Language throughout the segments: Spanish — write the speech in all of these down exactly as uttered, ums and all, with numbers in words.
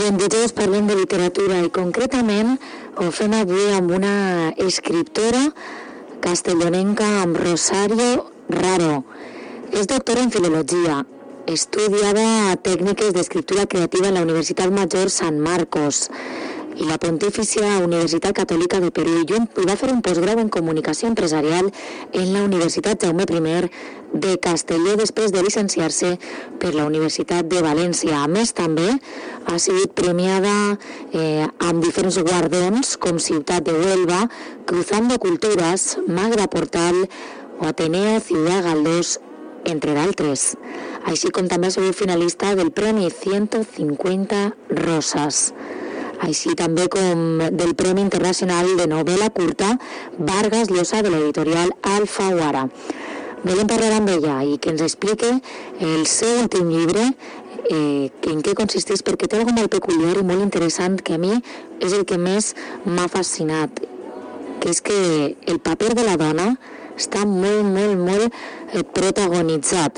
I en Dijous parlem de literatura i concretament ho fem avui amb una escriptora castellonenca, amb Rosario Raro. És doctora en filologia, estudiava tècniques d'escriptura creativa en la Universitat Major San Marcos i la Pontifícia Universitat Catòlica de Perú, i va fer un postgrau en comunicació empresarial en la Universitat Jaume I de Castelló després de llicenciar-se per la Universitat de València. A més, també ha sigut premiada eh, amb diferents guardons com Ciutat de Huelva, Cruzando Culturas, Magda Portal o Ateneo Ciudad Galdós, entre d'altres. Així com també ha sigut finalista del Premi ciento cincuenta Rosas. Així també com del Premi Internacional de Novel·la Curta Vargas Llosa de l'editorial Alfaguara. Volem parlar amb ella i que ens explique el seu últim llibre, eh, en què consisteix, perquè té algo molt peculiar i molt interessant que a mi és el que més m'ha fascinat, que és que el paper de la dona està molt, molt, molt eh, protagonitzat.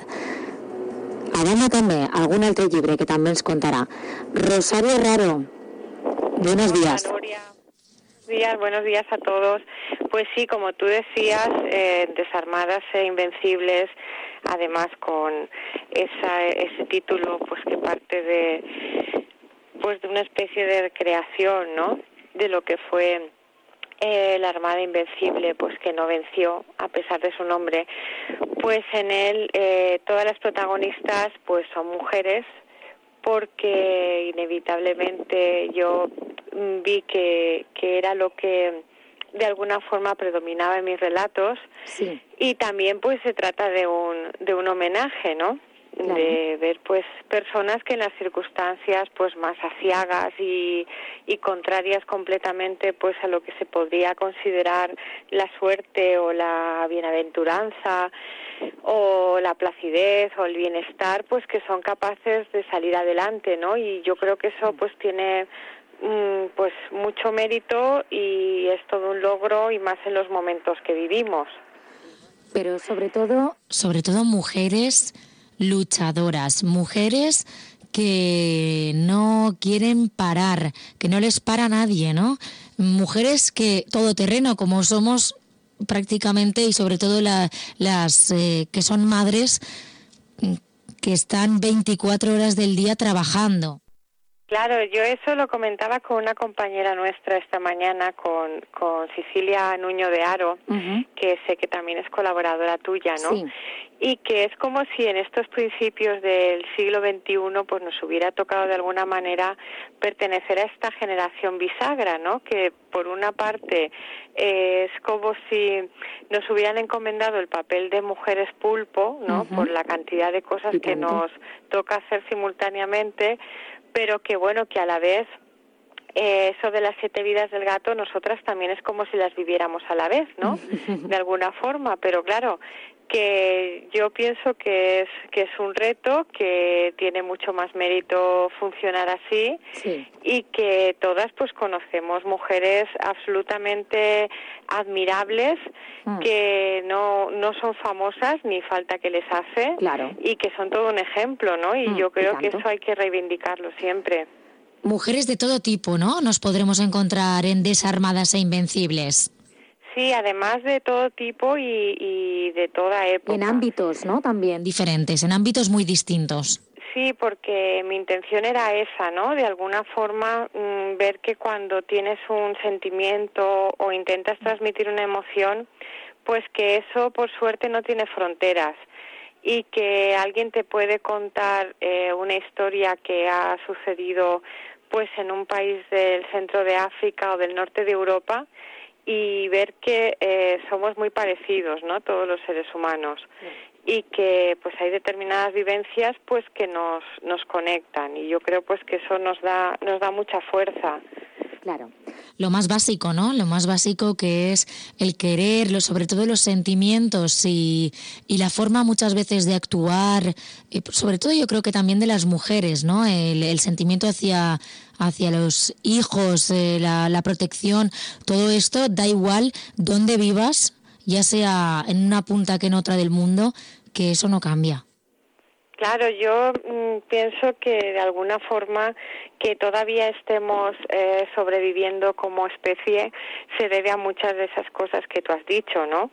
A banda també, algun altre llibre que també ens contarà. Rosario Raro, buenos días. Hola, Nuria. Días, buenos días a todos. Pues sí, como tú decías, eh, Desarmadas e Invencibles, además con esa, ese título, pues que parte de, pues de una especie de recreación, ¿no? De lo que fue eh, la Armada Invencible, pues que no venció a pesar de su nombre. Pues en él eh, todas las protagonistas, pues son mujeres, porque inevitablemente yo vi que, que era lo que de alguna forma predominaba en mis relatos. Sí. Y también pues se trata de un de un homenaje, ¿no? Claro. De ver pues personas que en las circunstancias pues más aciagas y, y contrarias completamente pues a lo que se podría considerar la suerte o la bienaventuranza o la placidez o el bienestar, pues que son capaces de salir adelante, ¿no? Y yo creo que eso pues tiene mm, pues mucho mérito y es todo un logro, y más en los momentos que vivimos. Pero sobre todo, sobre todo mujeres luchadoras, mujeres que no quieren parar, que no les para nadie, ¿no? Mujeres que todoterreno, como somos prácticamente, y sobre todo la, las eh, que son madres que están veinticuatro horas del día trabajando. Claro, yo eso lo comentaba con una compañera nuestra esta mañana, con, con Cecilia Nuño de Haro, uh-huh. que sé que también es colaboradora tuya, ¿no? Sí. Y que es como si en estos principios del siglo veintiuno pues nos hubiera tocado de alguna manera pertenecer a esta generación bisagra, ¿no? Que por una parte eh, es como si nos hubieran encomendado el papel de mujeres pulpo, ¿no? Uh-huh. Por la cantidad de cosas que nos toca hacer simultáneamente, pero que bueno, que a la vez eh, eso de las siete vidas del gato, nosotras también es como si las viviéramos a la vez, ¿no? De alguna forma, pero claro, que yo pienso que es que es un reto, que tiene mucho más mérito funcionar así, sí. Y que todas pues conocemos mujeres absolutamente admirables, mm. que no no son famosas ni falta que les hace, claro. Y que son todo un ejemplo, ¿no? Y mm, yo creo y que eso hay que reivindicarlo siempre. Mujeres de todo tipo, ¿no? Nos podremos encontrar en Desarmadas e Invencibles. Sí, además de todo tipo y, y de toda época. En ámbitos, ¿no? También diferentes, en ámbitos muy distintos. Sí, porque mi intención era esa, ¿no? De alguna forma mmm, ver que cuando tienes un sentimiento o intentas transmitir una emoción, pues que eso por suerte no tiene fronteras, y que alguien te puede contar eh, una historia que ha sucedido pues en un país del centro de África o del norte de Europa, y ver que eh, somos muy parecidos, ¿no? Todos los seres humanos. Sí. Y que pues hay determinadas vivencias pues que nos nos conectan, y yo creo pues que eso nos da nos da mucha fuerza. Claro. Lo más básico, ¿no? Lo más básico que es el querer, lo, sobre todo los sentimientos y, y la forma muchas veces de actuar, y sobre todo yo creo que también de las mujeres, ¿no? El, el sentimiento hacia, hacia los hijos, eh, la, la protección, todo esto da igual dónde vivas, ya sea en una punta que en otra del mundo, que eso no cambia. Claro, yo mmm, pienso que de alguna forma que todavía estemos eh, sobreviviendo como especie se debe a muchas de esas cosas que tú has dicho, ¿no?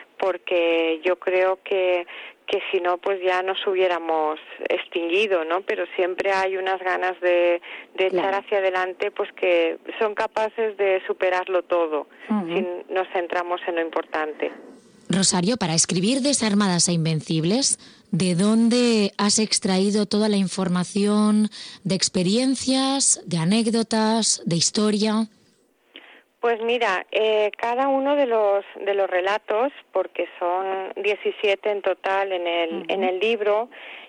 Porque yo creo que que si no, pues ya nos hubiéramos extinguido, ¿no? Pero siempre hay unas ganas de, de claro. echar hacia adelante, pues que son capaces de superarlo todo, uh-huh. si nos centramos en lo importante. Rosario, para escribir Desarmadas e Invencibles, ¿de dónde has extraído toda la información de experiencias, de anécdotas, de historia? Pues mira, eh, cada uno de los de los relatos, porque son diecisiete en total en el uh-huh. en el libro,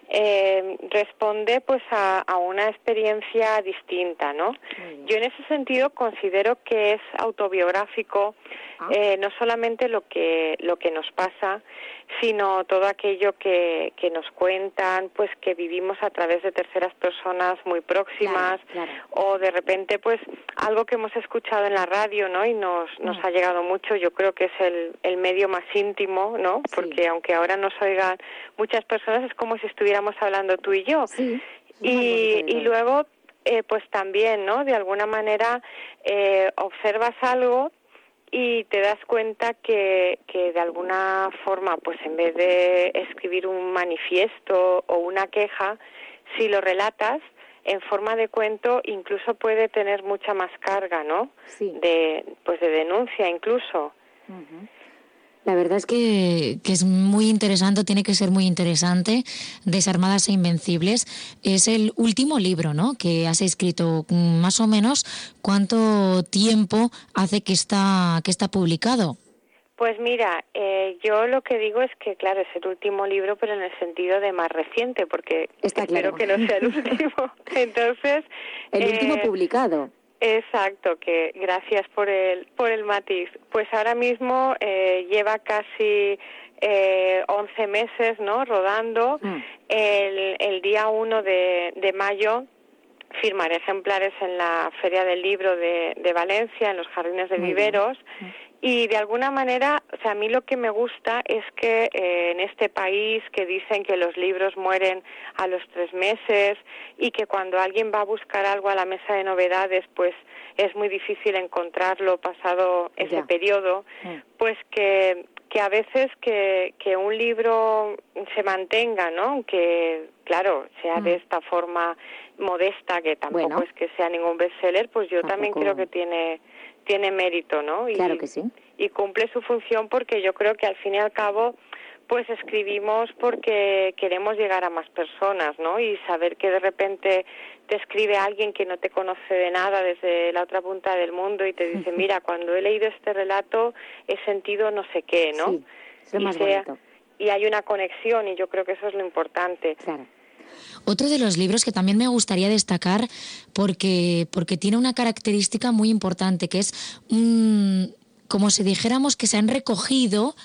eh, responde pues a, a una experiencia distinta, ¿no? Uh-huh. Yo en ese sentido considero que es autobiográfico, uh-huh. eh, no solamente lo que lo que nos pasa, sino todo aquello que, que nos cuentan, pues que vivimos a través de terceras personas muy próximas, claro, claro. o de repente pues algo que hemos escuchado en la radio, ¿no? Y nos nos mm. ha llegado mucho. Yo creo que es el, el medio más íntimo, ¿no? Sí. Porque aunque ahora nos oigan muchas personas, es como si estuviéramos hablando tú y yo. Sí. Y, y luego, eh, pues también, ¿no? De alguna manera eh, observas algo y te das cuenta que, que de alguna forma, pues en vez de escribir un manifiesto o una queja, si lo relatas en forma de cuento, incluso puede tener mucha más carga, ¿no? Sí. De, pues de denuncia incluso. Uh-huh. La verdad es que, que es muy interesante, tiene que ser muy interesante. Desarmadas e Invencibles es el último libro, ¿no?, que has escrito. Más o menos, ¿cuánto tiempo hace que está que está publicado? Pues mira, eh, yo lo que digo es que, claro, es el último libro, pero en el sentido de más reciente, porque está espero claro. que no sea el último. Entonces, el eh, último publicado. Exacto, que gracias por el por el matiz. Pues ahora mismo eh, lleva casi eh, once meses, ¿no?, rodando. Mm. El, el día uno de, de mayo firmaré ejemplares en la Feria del Libro de, de Valencia, en los Jardines de Muy Viveros. Bien. Y de alguna manera, o sea, a mí lo que me gusta es que eh, en este país que dicen que los libros mueren a los tres meses y que cuando alguien va a buscar algo a la mesa de novedades, pues es muy difícil encontrarlo pasado ese ya. periodo, pues que que a veces que, que un libro se mantenga, ¿no?, aunque, claro, sea mm. de esta forma modesta, que tampoco bueno. es que sea ningún bestseller, pues yo tampoco. también creo que tiene... tiene mérito, ¿no? Y, claro que sí. Y cumple su función porque yo creo que al fin y al cabo, pues escribimos porque queremos llegar a más personas, ¿no? Y saber que de repente te escribe alguien que no te conoce de nada desde la otra punta del mundo y te dice, mira, cuando he leído este relato he sentido no sé qué, ¿no? Sí, es lo más sea, bonito. Y hay una conexión y yo creo que eso es lo importante. Claro. Otro de los libros que también me gustaría destacar porque, porque tiene una característica muy importante, que es un, como si dijéramos que se han recogido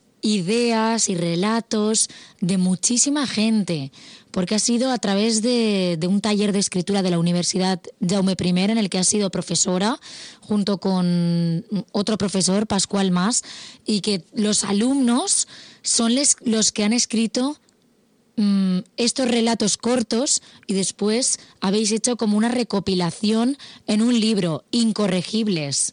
ideas y relatos de muchísima gente, porque ha sido a través de, de un taller de escritura de la Universidad Jaume primero, en el que ha sido profesora, junto con otro profesor, Pascual Mas, y que los alumnos son les, los que han escrito mmm, estos relatos cortos y después habéis hecho como una recopilación en un libro, Incorregibles.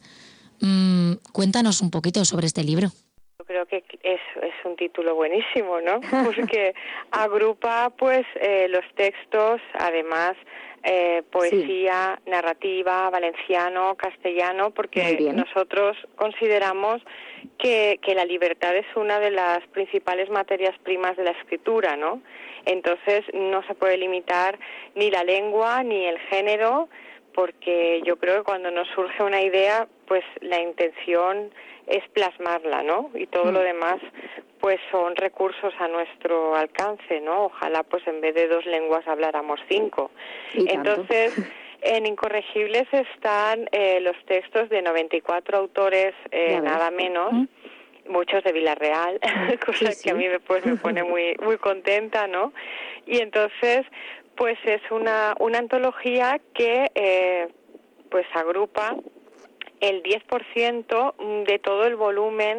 Mm, cuéntanos un poquito sobre este libro. Creo que es, es un título buenísimo, ¿no? Porque agrupa pues eh, los textos, además eh, poesía, sí. narrativa, valenciano, castellano, porque nosotros consideramos que, que la libertad es una de las principales materias primas de la escritura, ¿no? Entonces no se puede limitar ni la lengua ni el género, porque yo creo que cuando nos surge una idea, pues la intención es plasmarla, ¿no? Y todo mm. lo demás, pues son recursos a nuestro alcance, ¿no? Ojalá, pues en vez de dos lenguas habláramos cinco. Entonces, en Incorregibles están eh, los textos de noventa y cuatro autores, eh, nada menos, ¿Mm? muchos de Villarreal, cosa sí, sí. que a mí me, pues, me pone muy muy contenta, ¿no? Y entonces, pues es una, una antología que, eh, pues agrupa el diez por ciento de todo el volumen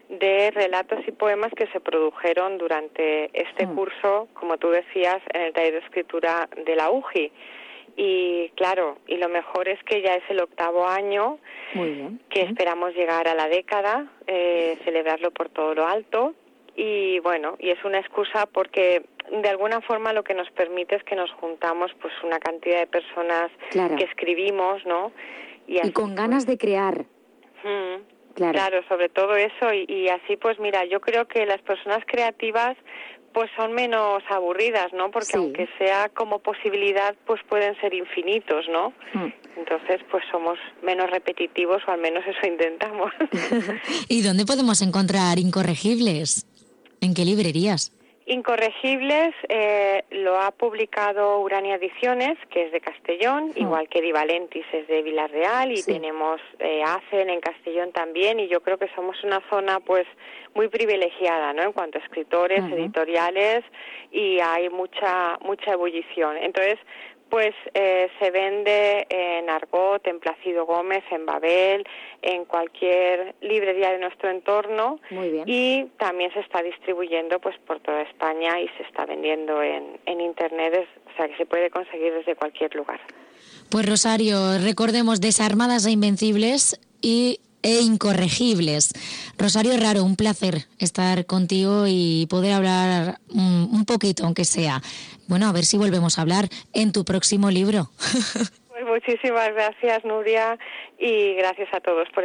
de relatos y poemas que se produjeron durante este curso, como tú decías, en el taller de escritura de la U J I. Y claro, y lo mejor es que ya es el octavo año, Muy bien. que esperamos llegar a la década, eh, celebrarlo por todo lo alto. Y bueno, y es una excusa porque de alguna forma lo que nos permite es que nos juntamos pues una cantidad de personas Claro. que escribimos, ¿no? Y, así, Y con ganas pues, de crear. Mm, Claro. claro, sobre todo eso. Y, y así pues mira, yo creo que las personas creativas pues son menos aburridas, ¿no? Porque Sí. aunque sea como posibilidad, pues pueden ser infinitos, ¿no? Mm. Entonces, pues somos menos repetitivos, o al menos eso intentamos. ¿Y dónde podemos encontrar Incorregibles? ¿En qué librerías? Incorregibles eh, lo ha publicado Urania Ediciones, que es de Castellón, Mm. igual que Di Valentis es de Vilarreal, y Sí. tenemos eh, ACEN en Castellón también, y yo creo que somos una zona pues muy privilegiada, ¿no? En cuanto a escritores, Ujú. editoriales, y hay mucha mucha ebullición. Entonces, pues eh, se vende en Argot, en Plácido Gómez, en Babel, en cualquier librería de nuestro entorno. Muy bien. Y también se está distribuyendo pues por toda España y se está vendiendo en, en internet, es- o sea que se puede conseguir desde cualquier lugar. Pues Rosario, recordemos Desarmadas e Invencibles y e Incorregibles. Rosario Raro, un placer estar contigo y poder hablar un, un poquito, aunque sea. Bueno, a ver si volvemos a hablar en tu próximo libro. Pues muchísimas gracias, Nuria, y gracias a todos por